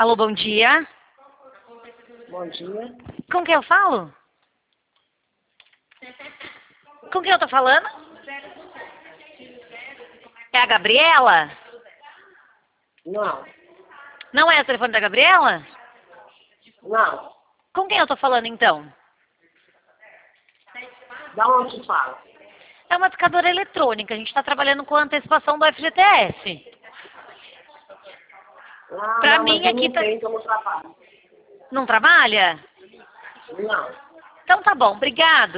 Alô, bom dia. Bom dia. Com quem eu falo? Com quem eu tô falando? É a Gabriela? Não. Não é o telefone da Gabriela? Não. Com quem eu tô falando, então? Da onde fala? É uma discadora eletrônica. A gente está trabalhando com a antecipação do FGTS. Ah, Pra não, mim mas eu aqui não tá... tenho, que eu não trabalho. Não trabalha? Não. Então tá bom, obrigado.